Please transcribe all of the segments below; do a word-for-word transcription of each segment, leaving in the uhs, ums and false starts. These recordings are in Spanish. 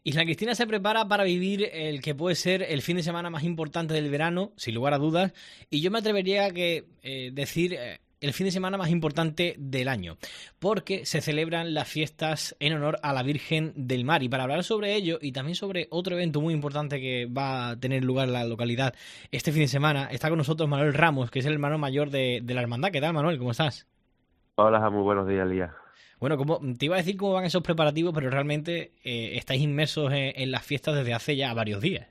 Isla Cristina se prepara para vivir el que puede ser el fin de semana más importante del verano, sin lugar a dudas, y yo me atrevería a que, eh, decir eh, el fin de semana más importante del año, porque se celebran las fiestas en honor a la Virgen del Mar. Y para hablar sobre ello y también sobre otro evento muy importante que va a tener lugar en la localidad este fin de semana, está con nosotros Manuel Ramos, que es el hermano mayor de, de la hermandad. ¿Qué tal, Manuel? ¿Cómo estás? Hola, muy buenos días, Lía. Bueno, como te iba a decir cómo van esos preparativos, pero realmente eh, estáis inmersos en, en las fiestas desde hace ya varios días.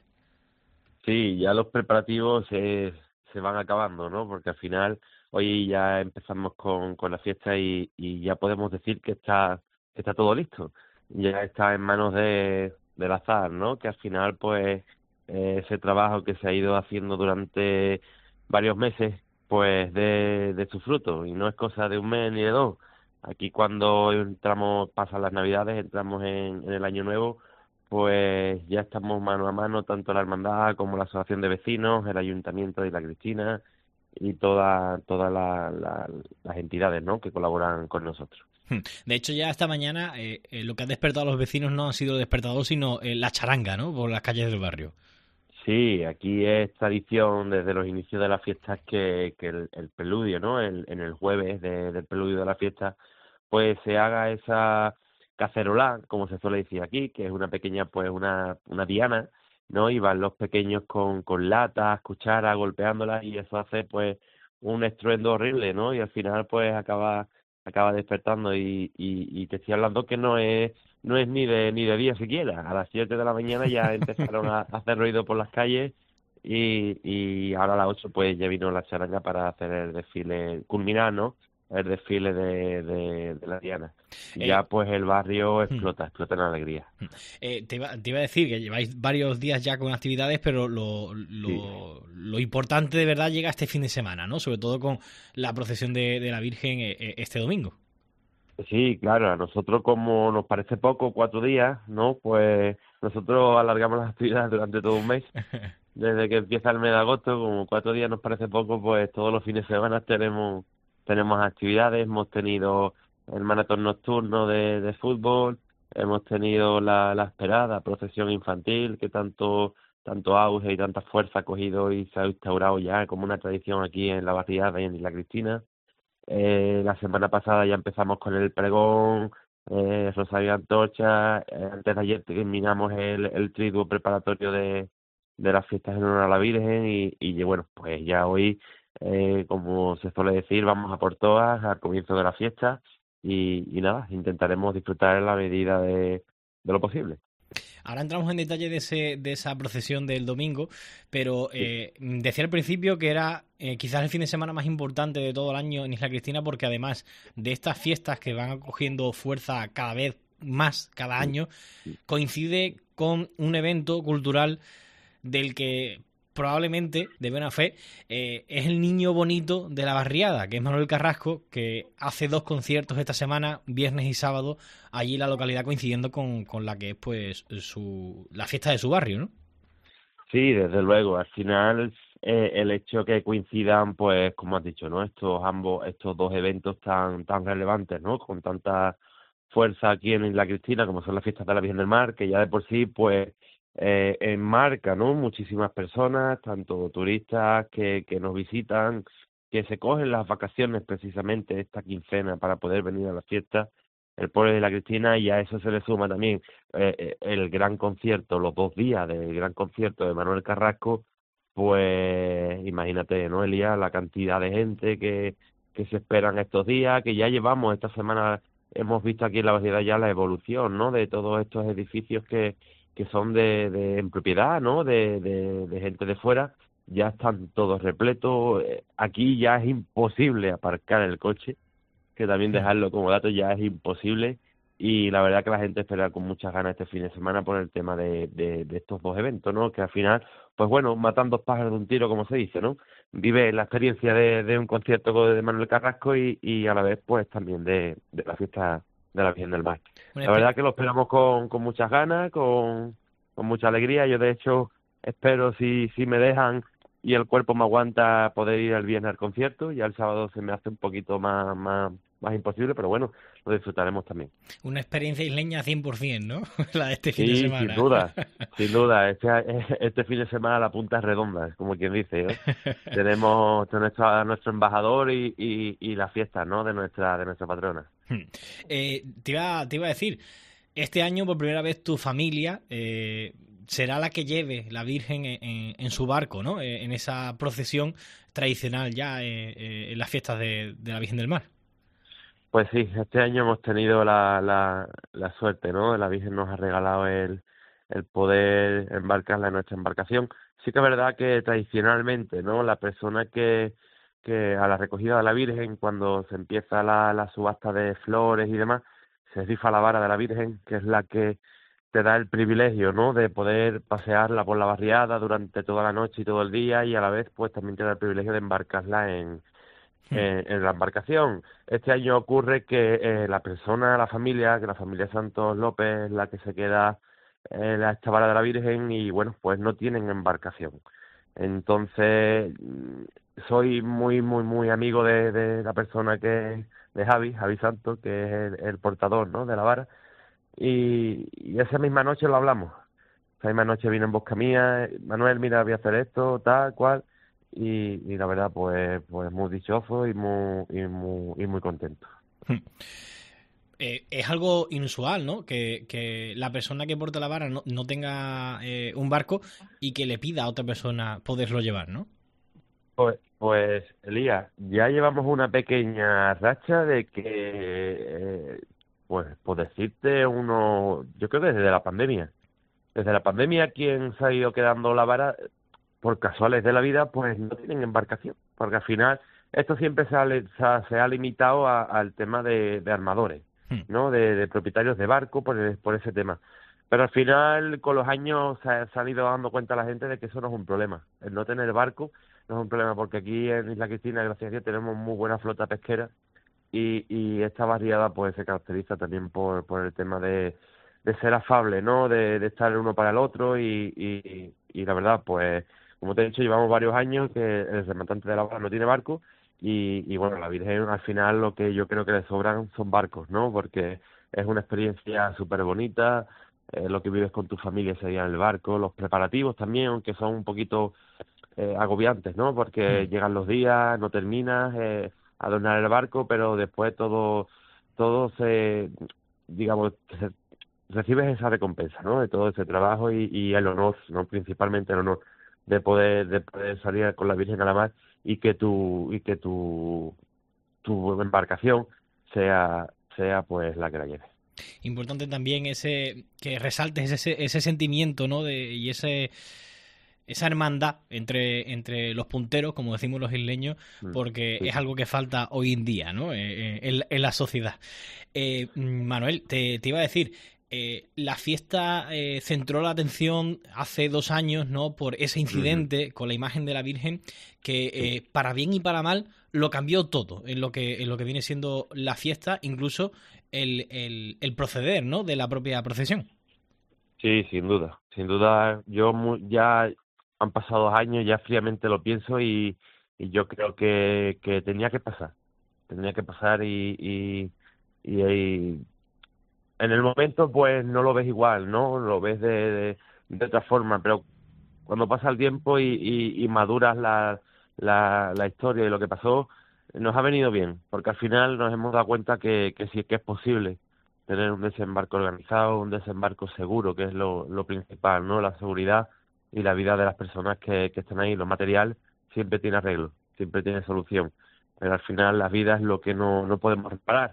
Sí, ya los preparativos se, se van acabando, ¿no? Porque al final hoy ya empezamos con, con la fiesta y, y ya podemos decir que está, que está todo listo. Ya está en manos de, del azar, ¿no? Que al final, pues, eh, ese trabajo que se ha ido haciendo durante varios meses, pues, de, de su fruto. Y no es cosa de un mes ni de dos. Aquí cuando entramos, pasan las Navidades, entramos en, en el Año Nuevo, pues ya estamos mano a mano, tanto la hermandad como la asociación de vecinos, el ayuntamiento de La Cristina y toda, todas la- la- las entidades, ¿no?, que colaboran con nosotros. De hecho, ya esta mañana eh, eh, lo que ha despertado a los vecinos no ha sido el despertador, sino eh, la charanga, ¿no? Por las calles del barrio. Sí, aquí es tradición desde los inicios de las fiestas que, que el, el preludio, ¿no? El, en el jueves de- del preludio de la fiesta, pues se haga esa cacerola, como se suele decir aquí, que es una pequeña, pues una, una diana, ¿no? Y van los pequeños con, con latas, cucharas, golpeándolas, y eso hace, pues, un estruendo horrible, ¿no? Y al final, pues, acaba, acaba despertando. Y, y, y te estoy hablando que no es no es ni de ni de día siquiera. A las siete de la mañana ya empezaron a, a hacer ruido por las calles y, y ahora a las ocho pues ya vino la charanga para hacer el desfile, culminar, ¿no? El desfile de, de, de la Diana. Y Eh, ya pues el barrio explota, explota en alegría. eh, te, iba, te iba a decir que lleváis varios días ya con actividades, pero lo, Sí. lo, lo importante de verdad llega este fin de semana, ¿no? Sobre todo con la procesión de, de la Virgen eh, eh, este domingo. Sí, claro, a nosotros como nos parece poco, cuatro días, ¿no? Pues nosotros alargamos las actividades durante todo un mes. Desde que empieza el mes de agosto, como cuatro días nos parece poco, pues todos los fines de semana tenemos tenemos actividades. Hemos tenido el maratón nocturno de, de fútbol, hemos tenido la, la esperada procesión infantil que tanto tanto auge y tanta fuerza ha cogido y se ha instaurado ya como una tradición aquí en la barriada y en Isla Cristina. Eh, la semana pasada ya empezamos con el pregón, eh, Rosario y Antorcha. Eh, antes de ayer terminamos el, el triduo preparatorio de, de las fiestas en honor a la Virgen y, y bueno, pues ya hoy, eh, como se suele decir, vamos a por todas al comienzo de la fiesta y, y nada, intentaremos disfrutar en la medida de, de lo posible. Ahora entramos en detalle de, ese, de esa procesión del domingo, pero Sí, eh, decía al principio que era eh, quizás el fin de semana más importante de todo el año en Isla Cristina, porque además de estas fiestas que van cogiendo fuerza cada vez más cada sí, año, sí. coincide con un evento cultural del que probablemente, de buena fe, eh, es el niño bonito de la barriada, que es Manuel Carrasco, que hace dos conciertos esta semana, viernes y sábado, allí en la localidad, coincidiendo con, con la que es pues su la fiesta de su barrio, ¿no? Sí, desde luego. Al final, eh, el hecho que coincidan, pues, como has dicho, ¿no? Estos ambos, estos dos eventos tan, tan relevantes, ¿no? Con tanta fuerza aquí en Isla Cristina, como son las fiestas de la Virgen del Mar, que ya de por sí, pues, eh, enmarca, ¿no? Muchísimas personas, tanto turistas que, que nos visitan, que se cogen las vacaciones precisamente esta quincena para poder venir a la fiesta, el pueblo de la Cristina, y a eso se le suma también eh, eh, el gran concierto, los dos días del gran concierto de Manuel Carrasco. Pues imagínate, ¿no, Elías? La cantidad de gente que, que se esperan estos días, que ya llevamos esta semana, hemos visto aquí en la variedad ya la evolución, ¿no? De todos estos edificios que, que son de, de en propiedad, ¿no? De, de, de gente de fuera, ya están todos repletos. Eh, Aquí ya es imposible aparcar el coche, que también dejarlo como dato ya es imposible, y la verdad que la gente espera con muchas ganas este fin de semana por el tema de, de, de estos dos eventos, ¿no? Que al final, pues bueno, matan dos pájaros de un tiro, como se dice, ¿no? Vive la experiencia de, de un concierto de Manuel Carrasco y, y a la vez pues también de, de la fiesta de la Virgen del Mar. Una La verdad que lo esperamos con, con muchas ganas, con, con mucha alegría. Yo de hecho espero, si, si me dejan y el cuerpo me aguanta, poder ir el viernes al concierto. Ya el sábado se me hace un poquito más, más más imposible, pero bueno, lo disfrutaremos también. Una experiencia isleña cien por ciento, ¿no? La de este fin de Sí, sin semana. duda, sin duda. Este, este fin de semana la punta es redonda, como quien dice, ¿no? Tenemos nuestro, a nuestro embajador y, y, y la fiesta, ¿no? De nuestra, de nuestra patrona. Eh, te iba, te iba a decir, este año por primera vez tu familia eh, será la que lleve la Virgen en, en- en su barco, ¿no? Eh, en esa procesión tradicional ya eh, eh, en las fiestas de, de la Virgen del Mar. Pues sí, este año hemos tenido la, la, la suerte, ¿no? La Virgen nos ha regalado el, el poder embarcarla en nuestra embarcación. Sí que es verdad que tradicionalmente, ¿no? La persona que, que a la recogida de la Virgen, cuando se empieza la, la subasta de flores y demás, se rifa la vara de la Virgen, que es la que te da el privilegio, ¿no? De poder pasearla por la barriada durante toda la noche y todo el día, y a la vez, pues también te da el privilegio de embarcarla en eh, en la embarcación. Este año ocurre que eh, la persona, la familia, que la familia Santos López es la que se queda en la esta vara de la Virgen y bueno, pues no tienen embarcación. Entonces, mm, soy muy, muy, muy amigo de, de la persona que, de Javi, Javi Santos, que es el, el portador, ¿no? De la vara. Y, y esa misma noche lo hablamos. Esa misma noche vino en busca mía, Manuel, mira, voy a hacer esto, tal, cual, y, y la verdad, pues, pues muy dichoso y muy, y muy, y muy contento. Eh, es algo inusual, ¿no? Que, que la persona que porta la vara no, no tenga eh, un barco y que le pida a otra persona poderlo llevar, ¿no? Pues, pues, Elías, ya llevamos una pequeña racha de que, eh, pues, por decirte uno, yo creo que desde la pandemia, desde la pandemia quien se ha ido quedando la vara, por casuales de la vida, pues no tienen embarcación, porque al final esto siempre se ha, le- se ha, se ha limitado a- al tema de, de armadores, Hmm. ¿no? De, de propietarios de barco por, el- por ese tema. Pero al final, con los años, se, ha- se han ido dando cuenta la gente de que eso no es un problema. El no tener barco no es un problema, porque aquí en Isla Cristina, gracias a Dios, tenemos muy buena flota pesquera y, y esta barriada pues se caracteriza también por, por el tema de, de ser afable, ¿no? De, de estar el uno para el otro y, y, y la verdad, pues como te he dicho, llevamos varios años que el rematante de la vara no tiene barco y, y bueno, la Virgen al final lo que yo creo que le sobran son barcos, ¿no? Porque es una experiencia súper bonita, eh, lo que vives con tu familia ese día en el barco, los preparativos también, aunque son un poquito eh, agobiantes, ¿no? Porque Hmm. llegan los días, no terminas, eh, adornar el barco, pero después todo, todo se, digamos, se- recibes esa recompensa, ¿no? De todo ese trabajo y, y el honor, ¿no? Principalmente el honor de poder, de poder salir con la Virgen a la mar y que tu, y que tu, tu embarcación sea, sea pues la que la lleve. Importante también ese que resaltes ese, ese sentimiento, ¿no? De, y ese esa hermandad entre, entre los punteros, como decimos los isleños, Mm, porque sí, es sí. algo que falta hoy en día, ¿no? Eh, eh, en, en la sociedad. Eh, Manuel, te, te iba a decir, eh, la fiesta eh, centró la atención hace dos años, ¿no? Por ese Ujú, incidente con la imagen de la Virgen que, sí. eh, para bien y para mal, lo cambió todo en lo que, en lo que viene siendo la fiesta, incluso el, el, el proceder, ¿no? De la propia procesión. Sí, sin duda, sin duda. Yo mu- ya han pasado dos años, ya fríamente lo pienso y, y yo creo que, que tenía que pasar, tenía que pasar y, y, y, y en el momento pues no lo ves igual, ¿no? Lo ves de, de, de otra forma, pero cuando pasa el tiempo y, y, y maduras la, la, la historia y lo que pasó, nos ha venido bien, porque al final nos hemos dado cuenta que, que sí que es posible tener un desembarco organizado, un desembarco seguro, que es lo, lo principal, ¿no? La seguridad y la vida de las personas que, que están ahí. Lo material siempre tiene arreglo, siempre tiene solución, pero al final la vida es lo que no, no podemos reparar.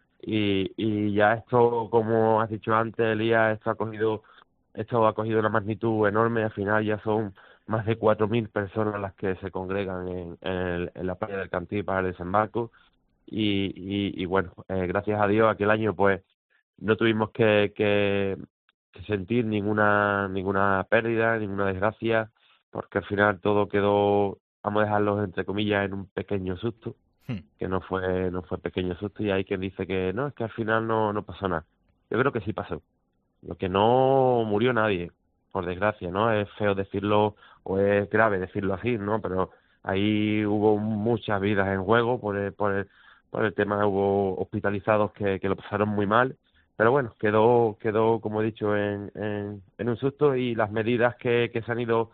Y, y ya esto, como has dicho antes, Elías, esto ha cogido, esto ha cogido una magnitud enorme. Al final ya son más de cuatro mil personas las que se congregan en, en, el- en la playa del Cantí para el desembarco. Y, y, y bueno, eh, gracias a Dios aquel año pues no tuvimos que, que, que sentir ninguna ninguna pérdida, ninguna desgracia, porque al final todo quedó, vamos a dejarlo entre comillas, en un pequeño susto, Hmm. que no fue no fue pequeño susto, y hay quien dice que no, es que al final no no pasó nada. Yo creo que sí pasó. Lo que no murió nadie, por desgracia, ¿no? Es feo decirlo o es grave decirlo así, ¿no? Pero ahí hubo muchas vidas en juego por el, por el, Por el tema hubo hospitalizados que, que lo pasaron muy mal, pero bueno, quedó, quedó como he dicho, en, en, en un susto, y las medidas que, que se han ido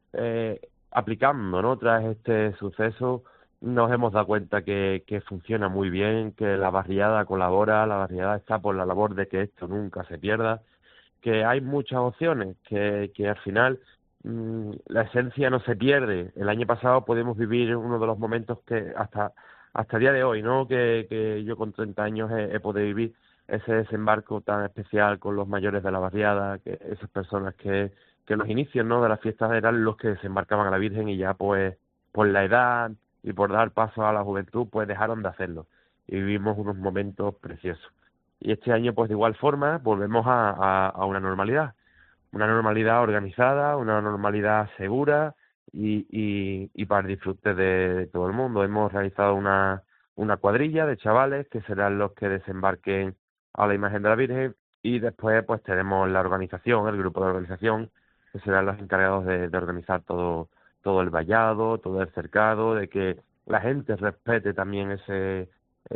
eh, aplicando, ¿no? Tras este suceso, nos hemos dado cuenta que, que funciona muy bien, que la barriada colabora, la barriada está por la labor de que esto nunca se pierda, que hay muchas opciones, que, que al final mmm, la esencia no se pierde. El año pasado pudimos vivir uno de los momentos que hasta hasta el día de hoy, ¿no? Que, que yo con treinta años he, he podido vivir ese desembarco tan especial con los mayores de la barriada, que esas personas que, que en los inicios, ¿no? De las fiestas eran los que desembarcaban a la Virgen, y ya pues por la edad y por dar paso a la juventud pues dejaron de hacerlo, y vivimos unos momentos preciosos. Y este año pues de igual forma volvemos a, a, a una normalidad, una normalidad organizada, una normalidad segura, y, y, y para el disfrute de, de todo el mundo. Hemos realizado una, una cuadrilla de chavales que serán los que desembarquen a la imagen de la Virgen, y después pues tenemos la organización, el grupo de organización, que serán los encargados de, de organizar todo, todo el vallado, todo el cercado, de que la gente respete también ese,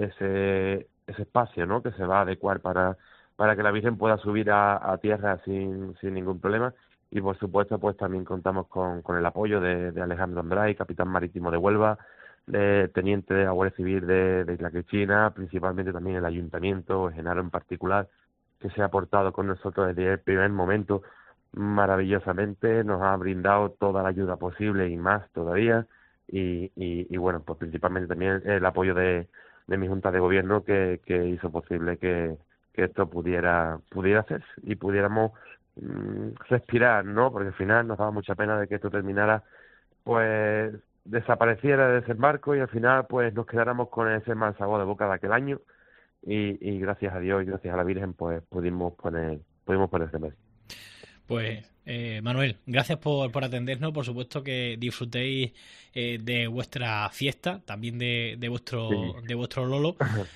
ese, ese espacio, ¿no? Que se va a adecuar para, para que la Virgen pueda subir a, a tierra sin, sin ningún problema. Y por supuesto pues también contamos con, con el apoyo de, de Alejandro Andray, capitán marítimo de Huelva, de teniente de la Guardia Civil de, de Isla Cristina, principalmente también el Ayuntamiento, Genaro en particular, que se ha aportado con nosotros desde el primer momento maravillosamente, nos ha brindado toda la ayuda posible y más todavía, y, y, y bueno, pues principalmente también el apoyo de, de mi Junta de Gobierno, que, que hizo posible que, que esto pudiera, pudiera hacerse y pudiéramos respirar, ¿no? Porque al final nos daba mucha pena de que esto terminara, pues desapareciera el desembarco, y al final pues nos quedáramos con ese mal sabor de boca de aquel año, y, y gracias a Dios y gracias a la Virgen pues pudimos poner pudimos poner remedio. Pues eh, Manuel, gracias por, por atendernos. Por supuesto que disfrutéis eh, de vuestra fiesta, también de, de vuestro Sí. de vuestro Lolo.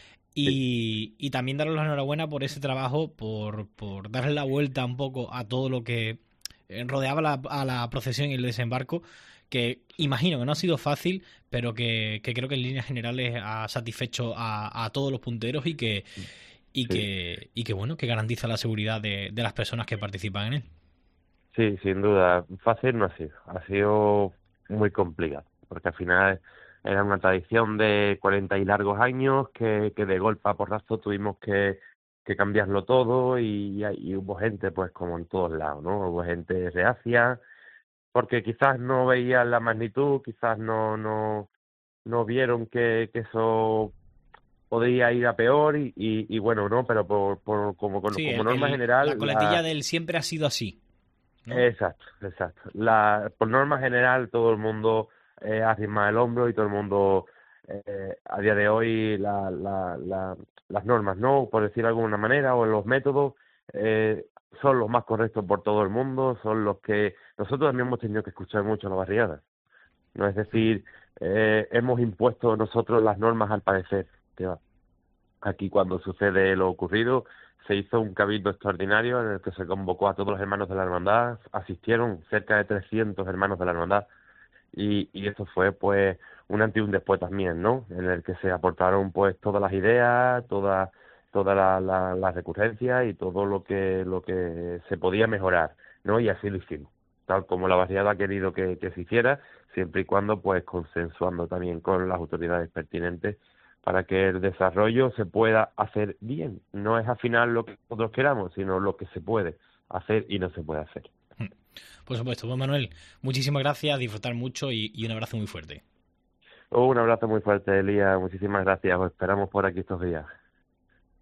Y, y también daros la enhorabuena por ese trabajo, por, por darle la vuelta un poco a todo lo que rodeaba la, a la procesión y el desembarco, que imagino que no ha sido fácil, pero que, que creo que en líneas generales ha satisfecho a, a todos los punteros, y que y Sí. que y que bueno, que garantiza la seguridad de, de las personas que participan en él. Sí, sin duda. Fácil no ha sido. Ha sido muy complicado, porque al final era una tradición de cuarenta y largos años que, que de golpe a porrazo tuvimos que, que cambiarlo todo, y, y hubo gente, pues como en todos lados, ¿no? Hubo gente reacia, porque quizás no veían la magnitud, quizás no no no vieron que, que eso podría ir a peor, y, y, y bueno, ¿no? Pero por, por como, como Sí, el, norma el, la general, coletilla la del siempre ha sido así, ¿no? exacto, exacto. La, por norma general, todo el mundo eh, arrima el hombro, y todo el mundo, eh, a día de hoy, la, la, la, las normas, ¿no? Por decir de alguna manera, o los métodos, eh, son los más correctos por todo el mundo, son los que nosotros también hemos tenido que escuchar mucho en la barriada, ¿no? Es decir, eh, hemos impuesto nosotros las normas al parecer, que va. Aquí, cuando sucede lo ocurrido, se hizo un cabildo extraordinario en el que se convocó a todos los hermanos de la hermandad. Asistieron cerca de trescientos hermanos de la hermandad, y, y eso fue pues un antes y un después también, ¿no? En el que se aportaron pues todas las ideas, todas todas las la, la recurrencias y todo lo que lo que se podía mejorar, ¿no? Y así lo hicimos, tal como la barriada ha querido que, que se hiciera, siempre y cuando pues consensuando también con las autoridades pertinentes, para que el desarrollo se pueda hacer bien. No es al final lo que nosotros queramos, sino lo que se puede hacer y no se puede hacer. Por supuesto. Pues Manuel, muchísimas gracias, disfrutar mucho, y, y un abrazo muy fuerte. Un abrazo muy fuerte, Elías. Muchísimas gracias. Os esperamos por aquí estos días.